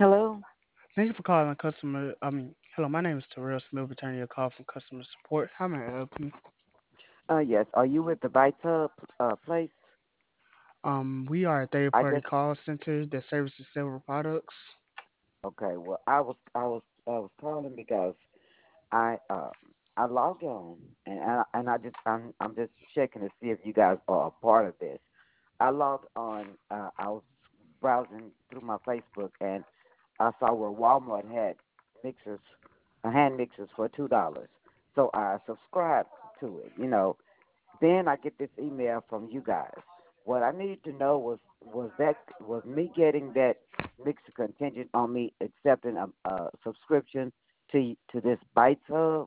Hello. Thank you for calling customer. Hello, my name is Terrell Smith, returning your call from customer support. How may I help you? Yes. Are you with the Bite Hub place? We are a third I party just call center that services several products. okay. Well, I was calling because I uh I logged on and I'm just checking to see if you guys are a part of this. I logged on. I was browsing through my Facebook and I saw where Walmart had mixers, hand mixers for $2. So I subscribed to it. Then I get this email from you guys. What I needed to know was me getting that mixer contingent on me accepting a subscription to this Bites Hub.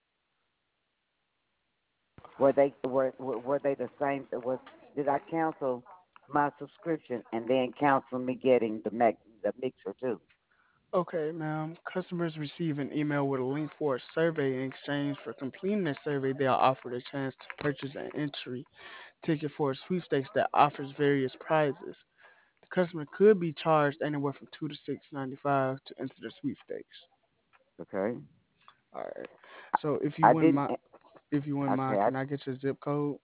Were they the same? Did I cancel my subscription and then cancel me getting the mixer too? Okay, ma'am. Customers receive an email with a link for a survey. In exchange for completing the survey, they are offered a chance to purchase an entry ticket for a sweepstakes that offers various prizes. The customer could be charged anywhere from $2 to $6.95 to enter the sweepstakes. Okay. All right. So I didn't. if you wouldn't Okay. mind, can I get your zip code?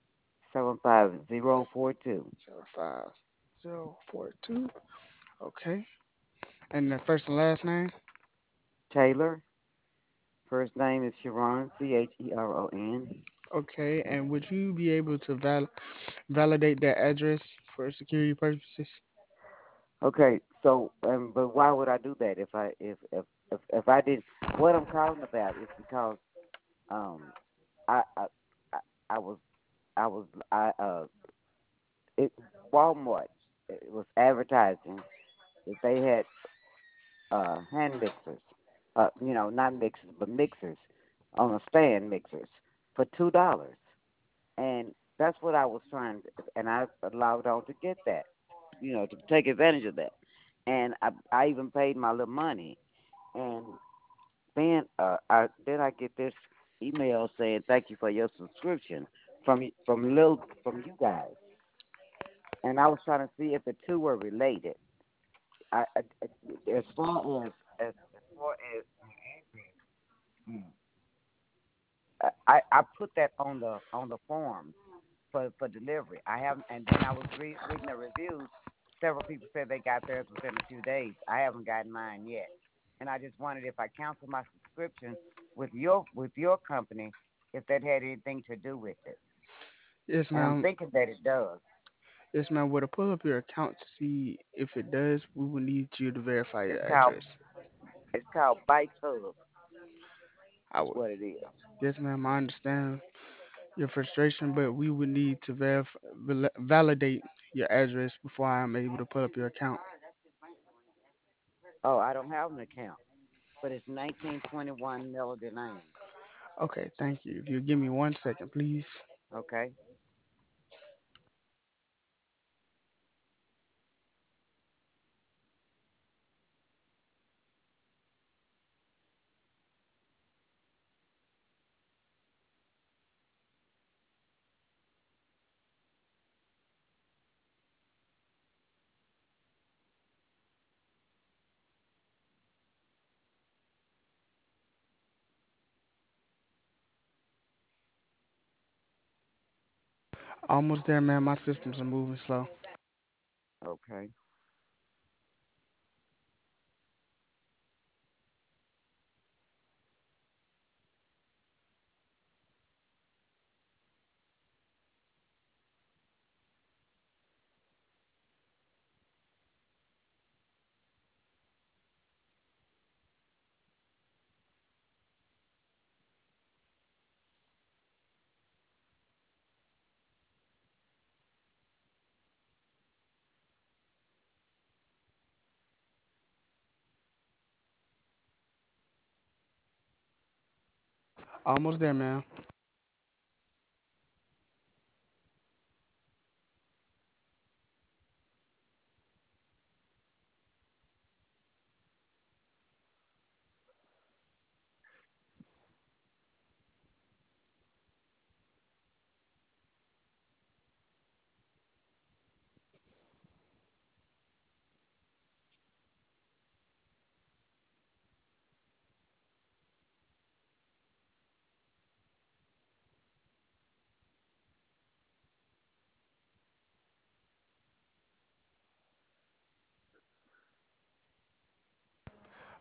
75042. 05042. Okay. And the first and last name? Taylor. First name is Sharon. Cheron. Okay. And would you be able to validate that address for security purposes? Okay, so but why would I do that if I did? What I'm calling about is because um I I I, I was I was I it Walmart it was advertising that they had hand mixers, not mixers but mixers on a stand mixers for $2, and that's what I was trying to, and I allowed on to get that, to take advantage of that, and I even paid my little money. And then I get this email saying thank you for your subscription from you guys, and I was trying to see if the two were related. As far as far as mm, I put that on the forms for delivery. I haven't, and then I was reading the reviews. Several people said they got theirs within a few days. I haven't gotten mine yet, and I just wondered if I canceled my subscription with your company, if that had anything to do with it. Yes, And I'm ma'am. thinking that it does. Yes, ma'am. Would I pull up your account to see if it does? We will need you to verify your It's called address. it's called Bites Hub. I Is would. what it is. Yes, ma'am. I understand your frustration, but we would need to validate your address before I'm able to pull up your account. Oh, I don't have an account, but it's 1921 Melody Lane. Okay, thank you. If you give me 1 second, please. Okay. Almost there, man. My systems are moving slow. Okay. Almost there, man.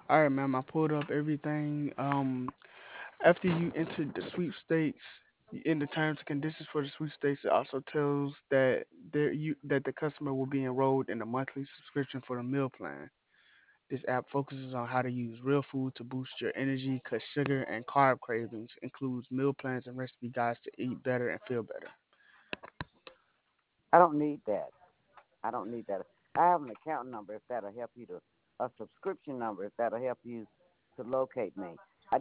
All right, ma'am. I pulled up everything. After you entered the sweepstakes, in the terms and conditions for the sweepstakes, it also tells that the customer will be enrolled in a monthly subscription for the meal plan. This app focuses on how to use real food to boost your energy, cut sugar and carb cravings, includes meal plans and recipe guides to eat better and feel better. I don't need that. I don't need that. I have an account number if that'll help you to a subscription number if that'll help you to locate me.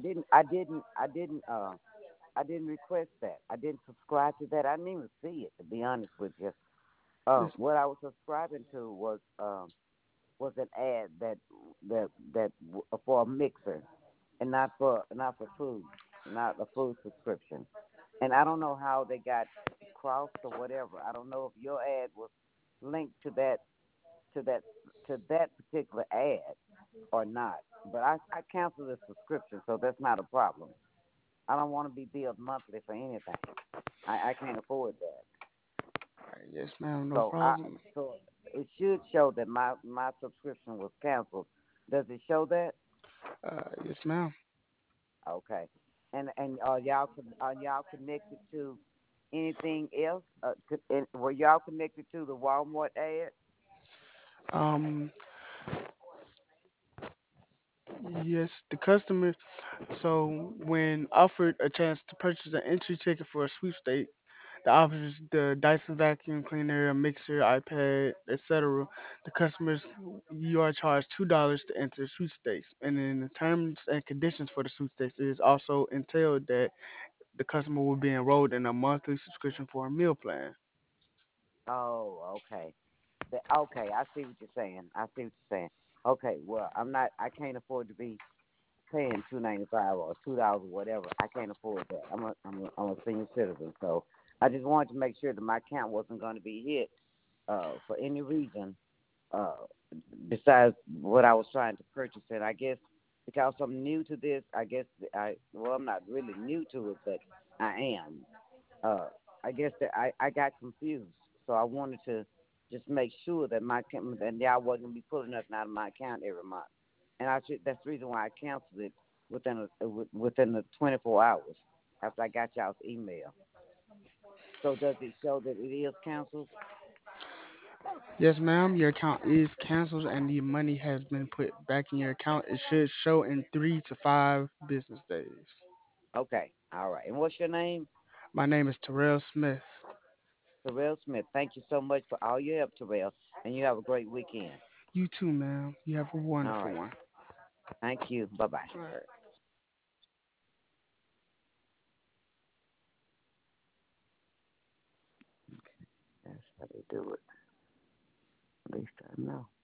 I didn't request that. I didn't subscribe to that. I didn't even see it to be honest with you. Yes, What I was subscribing to was an ad that for a mixer and not for food, not a food subscription. And I don't know how they got crossed or whatever. I don't know if your ad was linked to that to that particular ad or not. But I cancel the subscription, so that's not a problem. I don't want to be billed monthly for anything. I can't afford that. yes, ma'am. No So I problem. so it should show that my subscription was canceled. Does it show that? Yes, ma'am. Okay. And are y'all connected to anything else? Were y'all connected to the Walmart ad? Um, yes, the customer. So when offered a chance to purchase an entry ticket for a sweepstakes, the offers the Dyson vacuum cleaner, a mixer, iPad, etc. The customers you are charged $2 to enter sweepstakes, and in the terms and conditions for the sweepstakes, it is also entailed that the customer will be enrolled in a monthly subscription for a meal plan. Oh, okay. Okay, I see what you're saying. I see what you're saying. Okay, well, I'm not. I can't afford to be paying $2.95 or $2 or whatever. I can't afford that. I'm a senior citizen, so I just wanted to make sure that my account wasn't going to be hit for any reason uh, besides what I was trying to purchase. And I guess because I'm new to this, I guess I'm not really new to it, but I am. Uh, I guess that I got confused, so I wanted to just make sure that that y'all wasn't gonna be pulling nothing out of my account every month. And that's the reason why I canceled it within the 24 hours after I got y'all's email. So does it show that it is canceled? Yes, ma'am. Your account is canceled and the money has been put back in your account. It should show in 3 to 5 business days. Okay, all right. And what's your name? My name is Terrell Smith. Terrell Smith. Thank you so much for all your help, Terrell, and you have a great weekend. You too, ma'am. You have a All wonderful right. one. Thank you. Bye bye. All right. That's how they do it. At least I know.